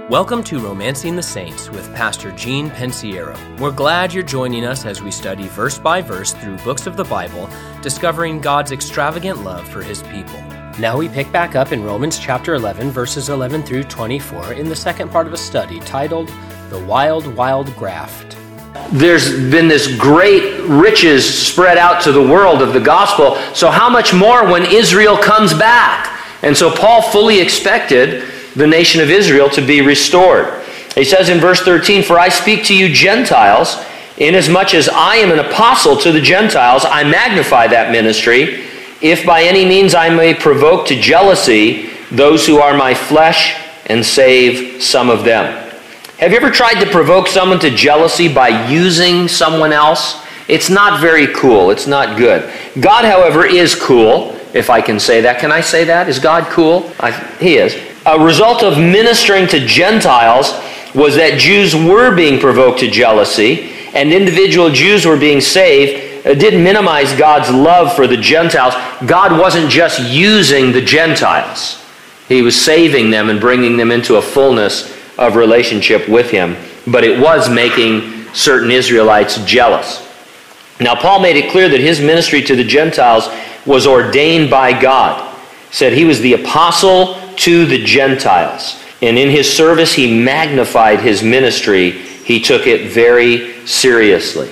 Welcome to Romancing the Saints with Pastor Gene Pensiero. We're glad you're joining us as we study verse by verse through books of the Bible, discovering God's extravagant love for His people. Now we pick back up in Romans chapter 11, verses 11 through 24 in the second part of a study titled, The Wild, Wild Graft. There's been this great riches spread out to the world of the gospel, so how much more when Israel comes back? And so Paul fully expected the nation of Israel to be restored. He says in verse 13, "For I speak to you Gentiles, inasmuch as I am an apostle to the Gentiles, I magnify that ministry, if by any means I may provoke to jealousy those who are my flesh and save some of them." Have you ever tried to provoke someone to jealousy by using someone else? It's not very cool. It's not good. God, however, is cool, if I can say that. Can I say that? Is God cool? He is. A result of ministering to Gentiles was that Jews were being provoked to jealousy, and individual Jews were being saved. It didn't minimize God's love for the Gentiles. God wasn't just using the Gentiles. He was saving them and bringing them into a fullness of relationship with Him. But it was making certain Israelites jealous. Now, Paul made it clear that his ministry to the Gentiles was ordained by God. He said he was the apostle to the Gentiles. And in his service, he magnified his ministry. He took it very seriously.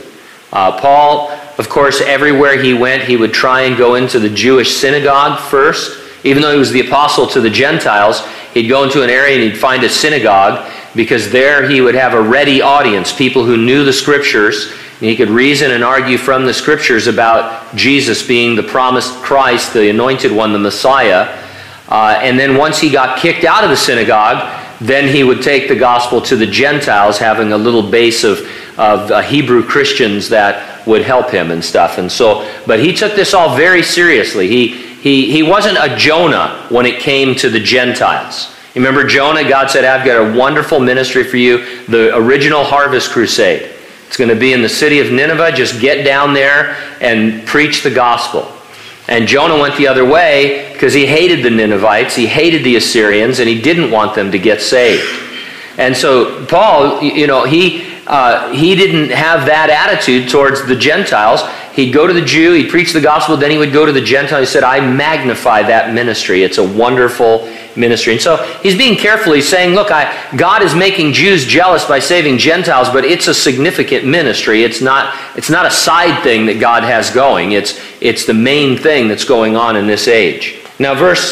Paul, of course, everywhere he went, he would try and go into the Jewish synagogue first. Even though he was the apostle to the Gentiles, he'd go into an area and he'd find a synagogue, because there he would have a ready audience, people who knew the Scriptures, and he could reason and argue from the Scriptures about Jesus being the promised Christ, the anointed one, the Messiah. And then once he got kicked out of the synagogue, then he would take the gospel to the Gentiles, having a little base of Hebrew Christians that would help him and stuff. And so, but he took this all very seriously. He wasn't a Jonah when it came to the Gentiles. You remember Jonah? God said, "I've got a wonderful ministry for you, the original harvest crusade. It's going to be in the city of Nineveh. Just get down there and preach the gospel." And Jonah went the other way because he hated the Ninevites, he hated the Assyrians, and he didn't want them to get saved. And so Paul, he didn't have that attitude towards the Gentiles. He'd go to the Jew, he'd preach the gospel, then he would go to the Gentile. He said, "I magnify that ministry. It's a wonderful ministry." And so he's being careful. He's saying, look, God is making Jews jealous by saving Gentiles, but it's a significant ministry. It's not a side thing that God has going. It's the main thing that's going on in this age. Now,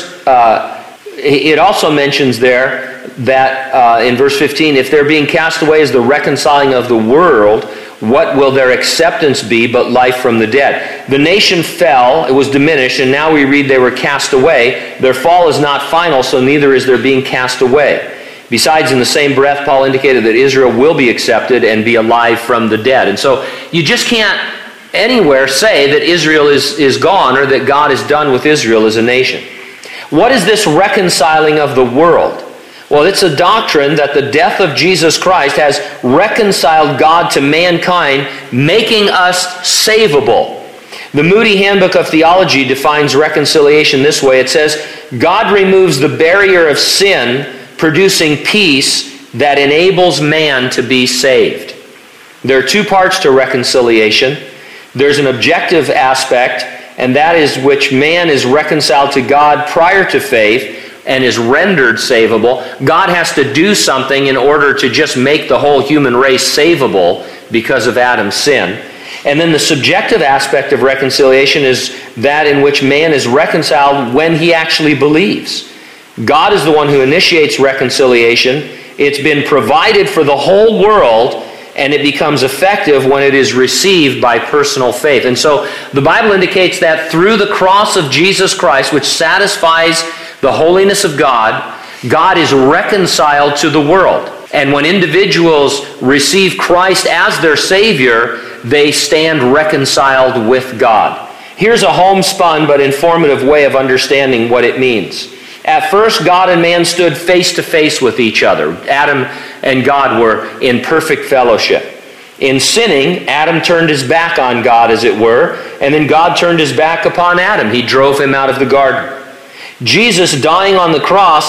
it also mentions there that in verse 15, "If they're being cast away as the reconciling of the world, what will their acceptance be but life from the dead?" The nation fell, it was diminished, and now we read they were cast away. Their fall is not final, so neither is their being cast away. Besides, in the same breath, Paul indicated that Israel will be accepted and be alive from the dead. And so you just can't anywhere say that Israel is gone or that God is done with Israel as a nation. What is this reconciling of the world? Well, it's a doctrine that the death of Jesus Christ has reconciled God to mankind, making us savable. The Moody Handbook of Theology defines reconciliation this way. It says, "God removes the barrier of sin, producing peace that enables man to be saved." There are two parts to reconciliation. There's an objective aspect, and that is which man is reconciled to God prior to faith and is rendered savable. God has to do something in order to just make the whole human race savable because of Adam's sin. And then the subjective aspect of reconciliation is that in which man is reconciled when he actually believes. God is the one who initiates reconciliation. It's been provided for the whole world, and it becomes effective when it is received by personal faith. And so the Bible indicates that through the cross of Jesus Christ, which satisfies the holiness of God, God is reconciled to the world. And when individuals receive Christ as their Savior, they stand reconciled with God. Here's a homespun but informative way of understanding what it means. At first, God and man stood face to face with each other. Adam and God were in perfect fellowship. In sinning, Adam turned his back on God, as it were, and then God turned his back upon Adam. He drove him out of the garden. Jesus dying on the cross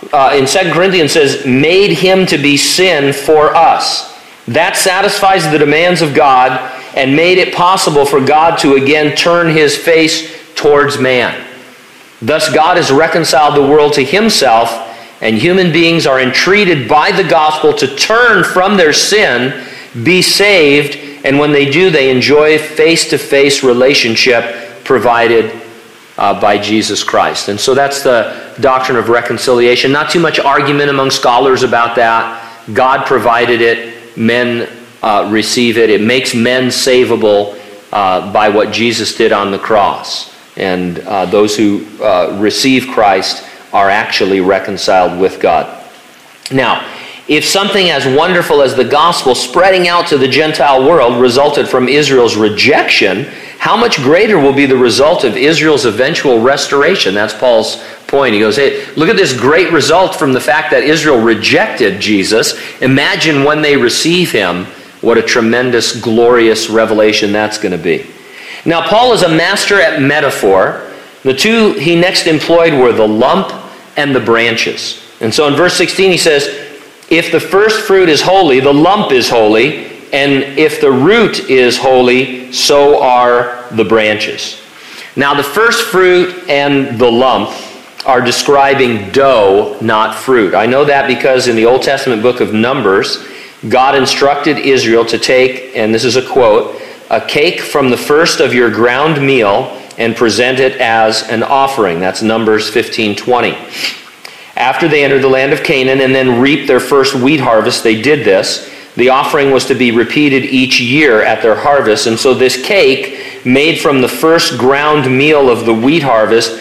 in 2 Corinthians says, made him to be sin for us. That satisfies the demands of God and made it possible for God to again turn his face towards man. Thus God has reconciled the world to himself, and human beings are entreated by the gospel to turn from their sin, be saved, and when they do, they enjoy face-to-face relationship provided by Jesus Christ. And so that's the doctrine of reconciliation. Not too much argument among scholars about that. God provided it. Men receive it. It makes men savable by what Jesus did on the cross. And those who receive Christ are actually reconciled with God. Now, if something as wonderful as the gospel spreading out to the Gentile world resulted from Israel's rejection, how much greater will be the result of Israel's eventual restoration? That's Paul's point. He goes, hey, look at this great result from the fact that Israel rejected Jesus. Imagine when they receive him, what a tremendous, glorious revelation that's going to be. Now, Paul is a master at metaphor. The two he next employed were the lump and the branches. And so in verse 16 he says, if the first fruit is holy, the lump is holy, and if the root is holy, so are the branches. Now the first fruit and the lump are describing dough, not fruit. I know that because in the Old Testament book of Numbers, God instructed Israel to take, and this is a quote, a cake from the first of your ground meal and present it as an offering. That's Numbers 15:20. After they entered the land of Canaan and then reaped their first wheat harvest, they did this. The offering was to be repeated each year at their harvest. And so this cake, made from the first ground meal of the wheat harvest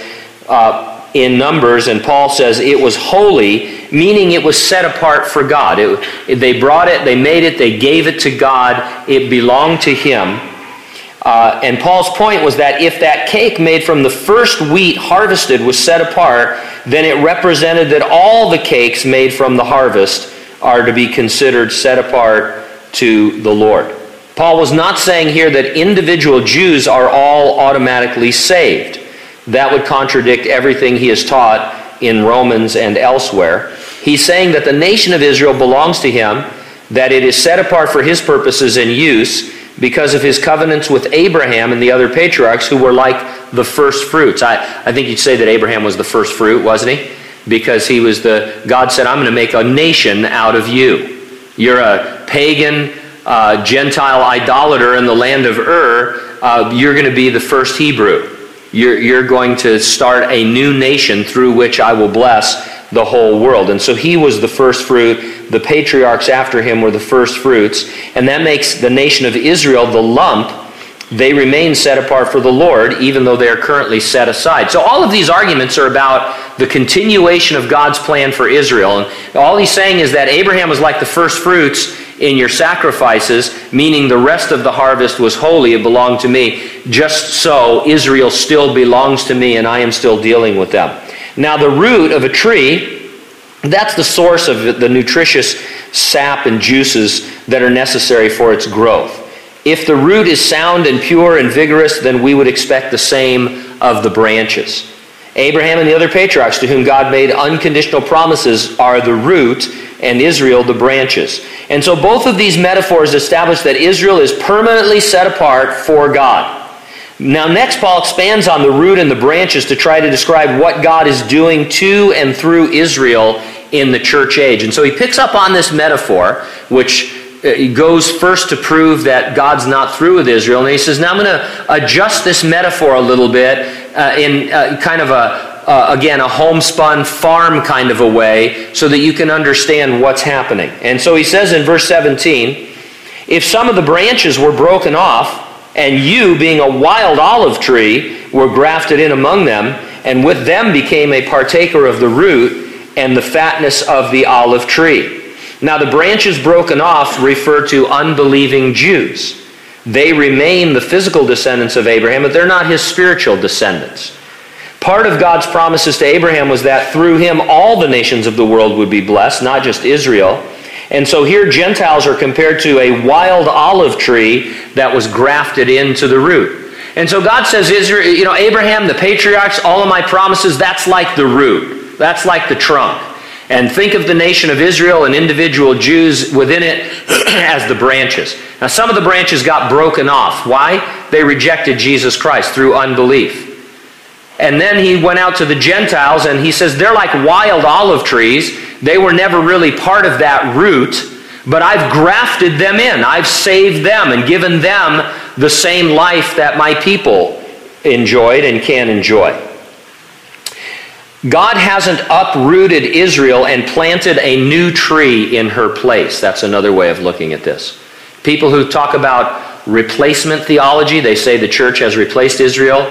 in Numbers, and Paul says it was holy, meaning it was set apart for God. They brought it, they made it, they gave it to God. It belonged to him. And Paul's point was that if that cake made from the first wheat harvested was set apart, then it represented that all the cakes made from the harvest are to be considered set apart to the Lord. Paul was not saying here that individual Jews are all automatically saved. That would contradict everything he has taught in Romans and elsewhere. He's saying that the nation of Israel belongs to him, that it is set apart for his purposes and use, because of his covenants with Abraham and the other patriarchs who were like the first fruits. I think you'd say that Abraham was the first fruit, wasn't he? Because he was God said, I'm going to make a nation out of you. You're a pagan, Gentile idolater in the land of Ur. You're going to be the first Hebrew. You're going to start a new nation through which I will bless the whole world. And so he was the first fruit. The patriarchs after him were the first fruits. And that makes the nation of Israel the lump. They remain set apart for the Lord, even though they are currently set aside. So all of these arguments are about the continuation of God's plan for Israel. And all he's saying is that Abraham was like the first fruits in your sacrifices, meaning the rest of the harvest was holy, it belonged to me. Just so, Israel still belongs to me, and I am still dealing with them. Now, the root of a tree, that's the source of the nutritious sap and juices that are necessary for its growth. If the root is sound and pure and vigorous, then we would expect the same of the branches. Abraham and the other patriarchs to whom God made unconditional promises are the root, and Israel the branches. And so both of these metaphors establish that Israel is permanently set apart for God. Now next, Paul expands on the root and the branches to try to describe what God is doing to and through Israel in the church age. And so he picks up on this metaphor, which goes first to prove that God's not through with Israel. And he says, now I'm going to adjust this metaphor a little bit in kind of a homespun farm kind of a way so that you can understand what's happening. And so he says in verse 17, if some of the branches were broken off, and you, being a wild olive tree, were grafted in among them, and with them became a partaker of the root and the fatness of the olive tree. Now the branches broken off refer to unbelieving Jews. They remain the physical descendants of Abraham, but they're not his spiritual descendants. Part of God's promises to Abraham was that through him all the nations of the world would be blessed, not just Israel. And so here Gentiles are compared to a wild olive tree that was grafted into the root. And so God says, Abraham, the patriarchs, all of my promises, that's like the root. That's like the trunk. And think of the nation of Israel and individual Jews within it as the branches. Now, some of the branches got broken off. Why? They rejected Jesus Christ through unbelief. And then he went out to the Gentiles, and he says, they're like wild olive trees. They were never really part of that root, but I've grafted them in. I've saved them and given them the same life that my people enjoyed and can enjoy. God hasn't uprooted Israel and planted a new tree in her place. That's another way of looking at this. People who talk about replacement theology, they say the church has replaced Israel.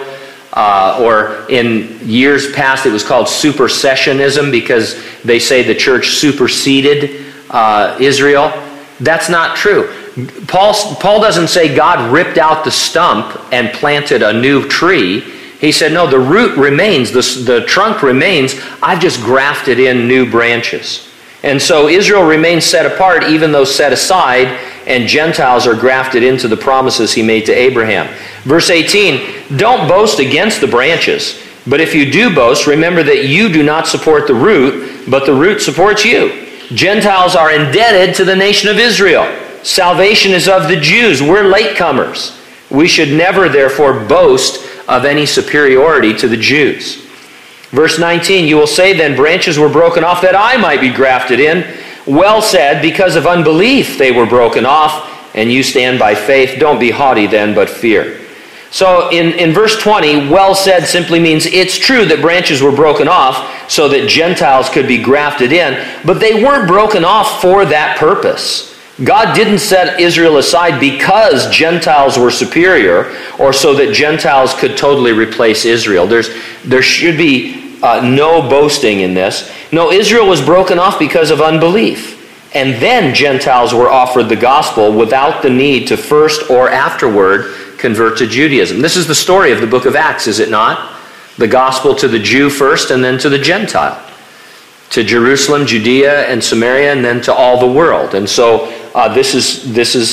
Or in years past it was called supersessionism because they say the church superseded Israel. That's not true. Paul doesn't say God ripped out the stump and planted a new tree. He said, no, the root remains, the trunk remains. I've just grafted in new branches. And so Israel remains set apart even though set aside, and Gentiles are grafted into the promises he made to Abraham. Verse 18, don't boast against the branches, but if you do boast, remember that you do not support the root, but the root supports you. Gentiles are indebted to the nation of Israel. Salvation is of the Jews. We're latecomers. We should never, therefore, boast of any superiority to the Jews. Verse 19, you will say then, branches were broken off that I might be grafted in. Well said, because of unbelief they were broken off, and you stand by faith. Don't be haughty then, but fear. So in verse 20, well said simply means it's true that branches were broken off so that Gentiles could be grafted in, but they weren't broken off for that purpose. God didn't set Israel aside because Gentiles were superior or so that Gentiles could totally replace Israel. There should be no boasting in this. No, Israel was broken off because of unbelief. And then Gentiles were offered the gospel without the need to first or afterward convert to Judaism. This is the story of the book of Acts, is it not? The gospel to the Jew first and then to the Gentile. To Jerusalem, Judea, and Samaria, and then to all the world. And so this is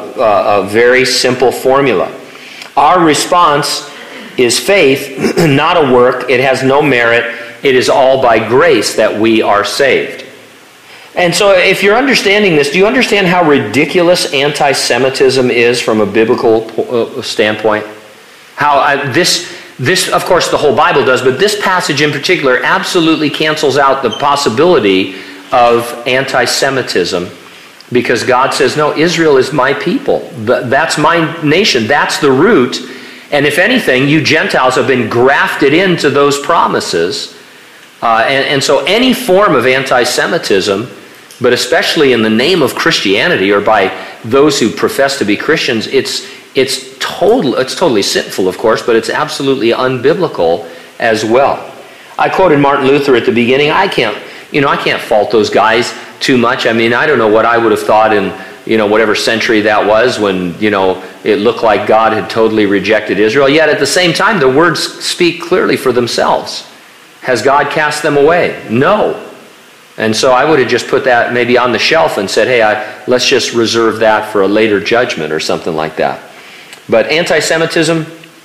a very simple formula. Our response is faith, not a work. It has no merit. It is all by grace that we are saved. And so if you're understanding this, do you understand how ridiculous anti-Semitism is from a biblical standpoint? How this, of course, the whole Bible does, but this passage in particular absolutely cancels out the possibility of anti-Semitism because God says, no, Israel is my people. That's my nation. That's the root. And if anything, you Gentiles have been grafted into those promises. And so any form of anti-Semitism, but especially in the name of Christianity or by those who profess to be Christians, it's totally sinful, of course, but it's absolutely unbiblical as well. I quoted Martin Luther at the beginning. I can't fault those guys too much. I mean, I don't know what I would have thought in whatever century that was when it looked like God had totally rejected Israel. Yet at the same time, the words speak clearly for themselves. Has God cast them away? No. And so I would have just put that maybe on the shelf and said, hey, let's just reserve that for a later judgment or something like that. But anti-Semitism,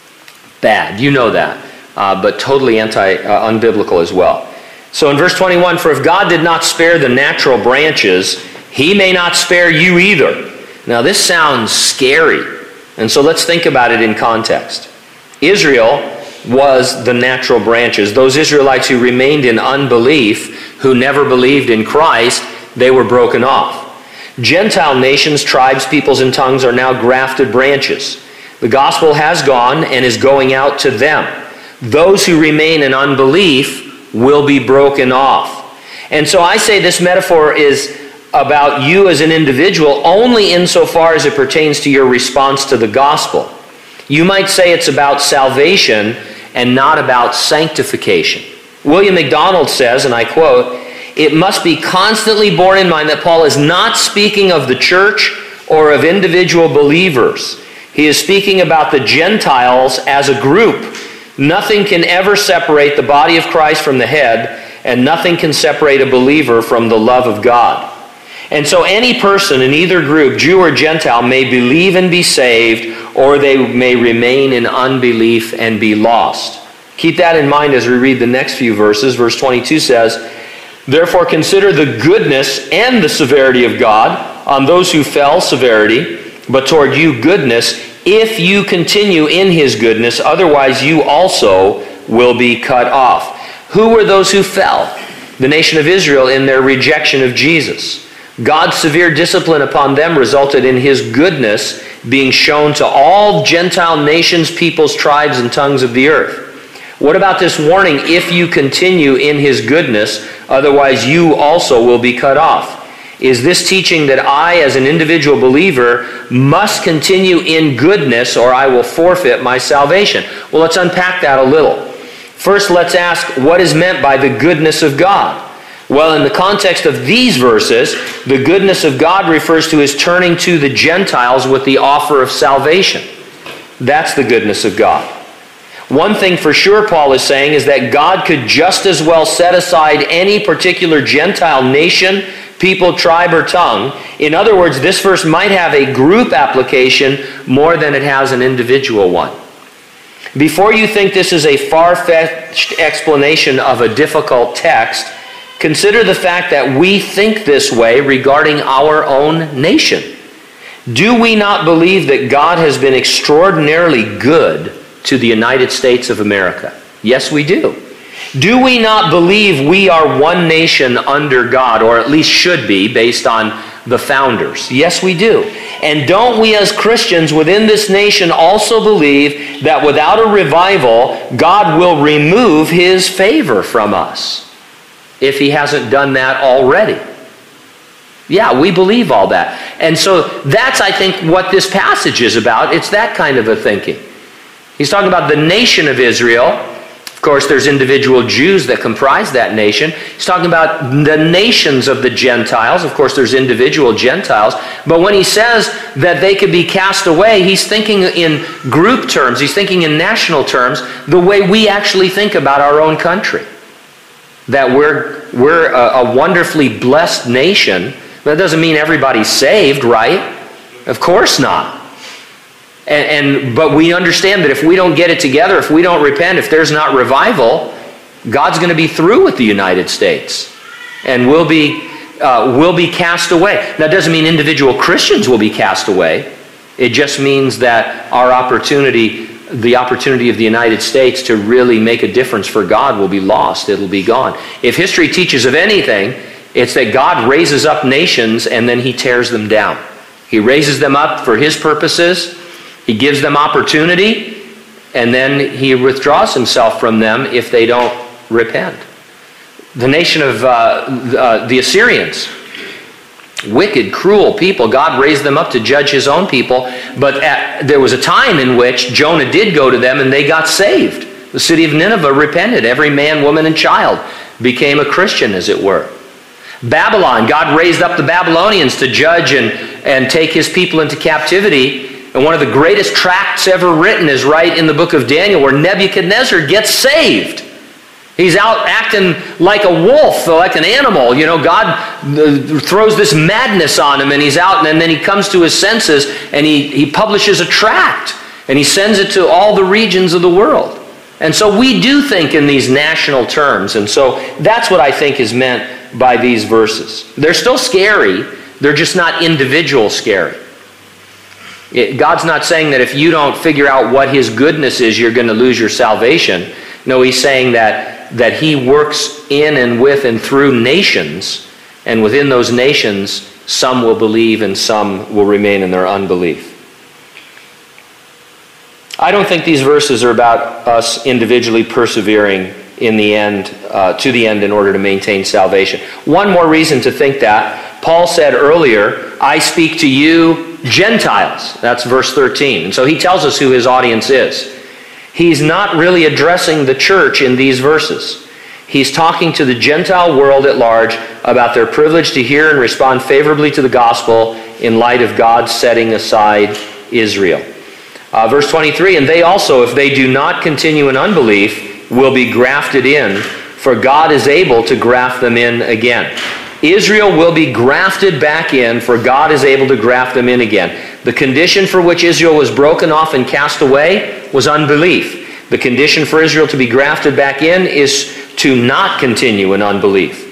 bad. You know that. But totally unbiblical as well. So in verse 21, for if God did not spare the natural branches, he may not spare you either. Now this sounds scary. And so let's think about it in context. Israel was the natural branches. Those Israelites who remained in unbelief, who never believed in Christ, they were broken off. Gentile nations, tribes, peoples, and tongues are now grafted branches. The gospel has gone and is going out to them. Those who remain in unbelief will be broken off. And so I say this metaphor is about you as an individual only insofar as it pertains to your response to the gospel. You might say it's about salvation and not about sanctification. William MacDonald says, and I quote, it must be constantly borne in mind that Paul is not speaking of the church or of individual believers. He is speaking about the Gentiles as a group. Nothing can ever separate the body of Christ from the head, and nothing can separate a believer from the love of God. And so any person in either group, Jew or Gentile, may believe and be saved, or they may remain in unbelief and be lost. Keep that in mind as we read the next few verses. Verse 22 says, Therefore consider the goodness and the severity of God. On those who fell, severity, but toward you goodness, if you continue in his goodness, otherwise you also will be cut off. Who were those who fell? The nation of Israel in their rejection of Jesus. God's severe discipline upon them resulted in his goodness being shown to all Gentile nations, peoples, tribes, and tongues of the earth. What about this warning, if you continue in his goodness, otherwise you also will be cut off? Is this teaching that I, as an individual believer, must continue in goodness or I will forfeit my salvation? Well, let's unpack that a little. First, let's ask what is meant by the goodness of God. Well, in the context of these verses, the goodness of God refers to his turning to the Gentiles with the offer of salvation. That's the goodness of God. One thing for sure Paul is saying is that God could just as well set aside any particular Gentile nation, people, tribe, or tongue. In other words, this verse might have a group application more than it has an individual one. Before you think this is a far-fetched explanation of a difficult text, consider the fact that we think this way regarding our own nation. Do we not believe that God has been extraordinarily good to the United States of America? Yes, we do. Do we not believe we are one nation under God, or at least should be, based on the founders? Yes, we do. And don't we as Christians within this nation also believe that without a revival, God will remove his favor from us, if he hasn't done that already? Yeah, we believe all that. And so that's, I think, what this passage is about. It's that kind of a thinking. He's talking about the nation of Israel. Of course, there's individual Jews that comprise that nation. He's talking about the nations of the Gentiles. Of course, there's individual Gentiles. But when he says that they could be cast away, he's thinking in group terms. He's thinking in national terms, the way we actually think about our own country. That we're a wonderfully blessed nation. That doesn't mean everybody's saved, right? Of course not. But we understand that if we don't get it together, if we don't repent, if there's not revival, God's going to be through with the United States, and we'll be cast away. Now, it doesn't mean individual Christians will be cast away. It just means that our opportunity, the opportunity of the United States to really make a difference for God, will be lost. It'll be gone. If history teaches of anything, it's that God raises up nations and then he tears them down. He raises them up for his purposes. He gives them opportunity, and then he withdraws himself from them if they don't repent. The nation of the Assyrians, wicked, cruel people. God raised them up to judge his own people, but there was a time in which Jonah did go to them and they got saved. The city of Nineveh repented. Every man, woman, and child became a Christian, as it were. Babylon, God raised up the Babylonians to judge and take his people into captivity. And one of the greatest tracts ever written is right in the book of Daniel, where Nebuchadnezzar gets saved. He's out acting like a wolf, like an animal. You know, God throws this madness on him, and he's out, and then he comes to his senses, and he publishes a tract, and he sends it to all the regions of the world. And so we do think in these national terms, and so that's what I think is meant by these verses. They're still scary, they're just not individual scary. God's not saying that if you don't figure out what his goodness is, you're going to lose your salvation. No, he's saying that he works in and with and through nations, and within those nations, some will believe and some will remain in their unbelief. I don't think these verses are about us individually persevering in the end, to the end in order to maintain salvation. One more reason to think that. Paul said earlier, I speak to you Gentiles. That's verse 13. And so he tells us who his audience is. He's not really addressing the church in these verses. He's talking to the Gentile world at large about their privilege to hear and respond favorably to the gospel in light of God setting aside Israel. Verse 23, and they also, if they do not continue in unbelief, will be grafted in, for God is able to graft them in again. Israel will be grafted back in, for God is able to graft them in again. The condition for which Israel was broken off and cast away was unbelief. The condition for Israel to be grafted back in is to not continue in unbelief.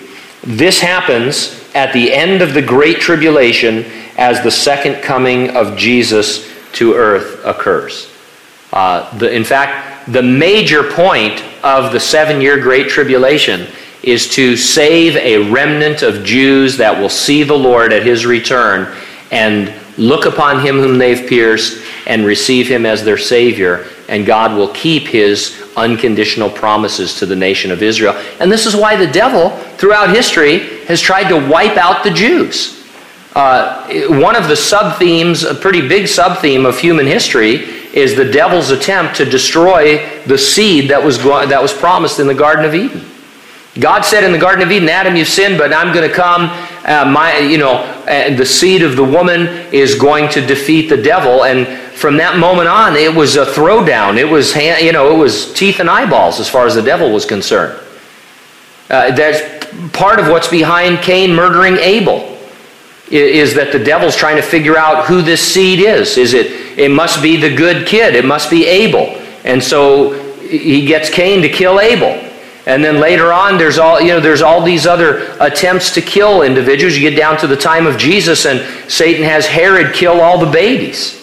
This happens at the end of the Great Tribulation as the second coming of Jesus to earth occurs. In fact, the major point of the 7-year Great Tribulation is to save a remnant of Jews that will see the Lord at His return and look upon Him whom they've pierced and receive Him as their Savior, and God will keep His unconditional promises to the nation of Israel. And this is why the devil, throughout history, has tried to wipe out the Jews. One of the sub-themes, a pretty big sub-theme of human history, is the devil's attempt to destroy the seed that was promised in the Garden of Eden. God said in the Garden of Eden, Adam, you've sinned, but I'm going to come. The seed of the woman is going to defeat the devil. And from that moment on, it was a throwdown. It was teeth and eyeballs as far as the devil was concerned. That's part of what's behind Cain murdering Abel. Is that the devil's trying to figure out who this seed is. It must be the good kid. It must be Abel. And so he gets Cain to kill Abel. And then later on, there's all these other attempts to kill individuals. You get down to the time of Jesus, and Satan has Herod kill all the babies.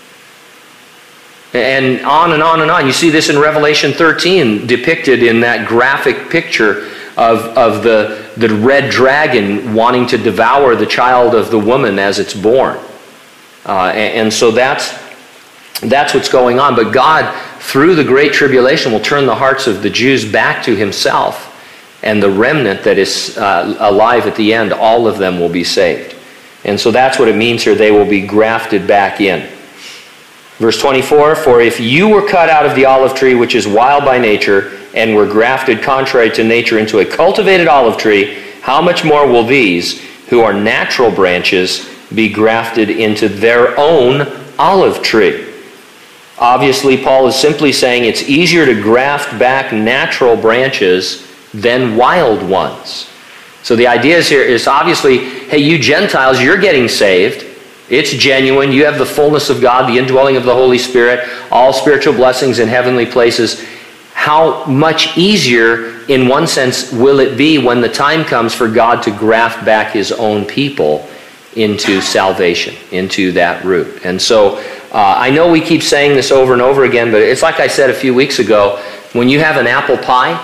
And on and on and on. You see this in Revelation 13, depicted in that graphic picture of the red dragon wanting to devour the child of the woman as it's born. And so that's what's going on. But God, through the Great Tribulation, will turn the hearts of the Jews back to Himself. And the remnant that is alive at the end, all of them will be saved. And so that's what it means here. They will be grafted back in. Verse 24, for if you were cut out of the olive tree, which is wild by nature, and were grafted contrary to nature into a cultivated olive tree, how much more will these, who are natural branches, be grafted into their own olive tree? Obviously, Paul is simply saying it's easier to graft back natural branches than wild ones. So the idea is obviously, hey, you Gentiles, you're getting saved. It's genuine. You have the fullness of God, the indwelling of the Holy Spirit, all spiritual blessings in heavenly places. How much easier, in one sense, will it be when the time comes for God to graft back His own people into salvation, into that root? And so I know we keep saying this over and over again, but it's like I said a few weeks ago, when you have an apple pie,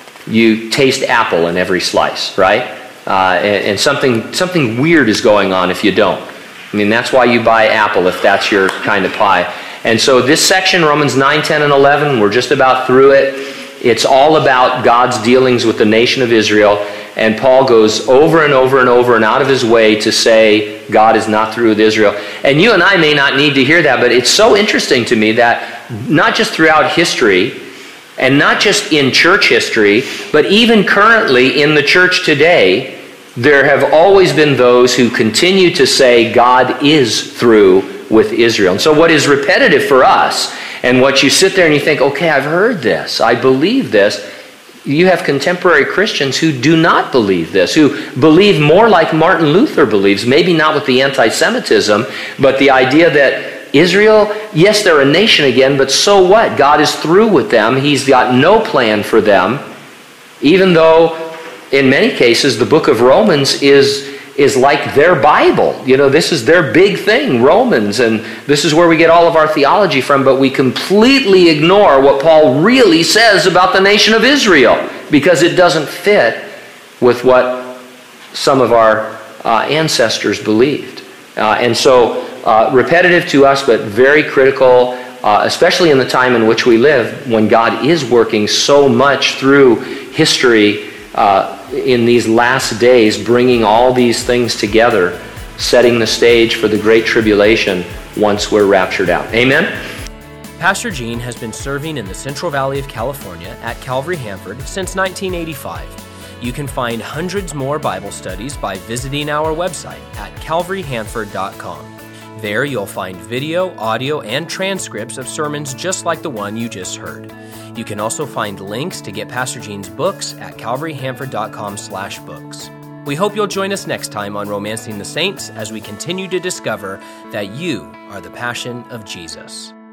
you taste apple in every slice, right? And something weird is going on if you don't. I mean, that's why you buy apple, if that's your kind of pie. And so this section, Romans 9, 10, and 11, we're just about through it. It's all about God's dealings with the nation of Israel. And Paul goes over and over and over and out of his way to say God is not through with Israel. And you and I may not need to hear that, but it's so interesting to me that not just throughout history, and not just in church history, but even currently in the church today, there have always been those who continue to say God is through with Israel. And so what is repetitive for us, and what you sit there and you think, okay, I've heard this, I believe this, you have contemporary Christians who do not believe this, who believe more like Martin Luther believes, maybe not with the anti-Semitism, but the idea that Israel, yes, they're a nation again, but so what? God is through with them. He's got no plan for them, even though in many cases the book of Romans is like their Bible. You know, this is their big thing, Romans, and this is where we get all of our theology from, but we completely ignore what Paul really says about the nation of Israel because it doesn't fit with what some of our ancestors believed. And so repetitive to us, but very critical, especially in the time in which we live, when God is working so much through history in these last days, bringing all these things together, setting the stage for the Great Tribulation once we're raptured out. Amen? Pastor Gene has been serving in the Central Valley of California at Calvary Hanford since 1985. You can find hundreds more Bible studies by visiting our website at calvaryhanford.com. There you'll find video, audio, and transcripts of sermons just like the one you just heard. You can also find links to get Pastor Gene's books at calvaryhanford.com/books. We hope you'll join us next time on Romancing the Saints as we continue to discover that you are the passion of Jesus.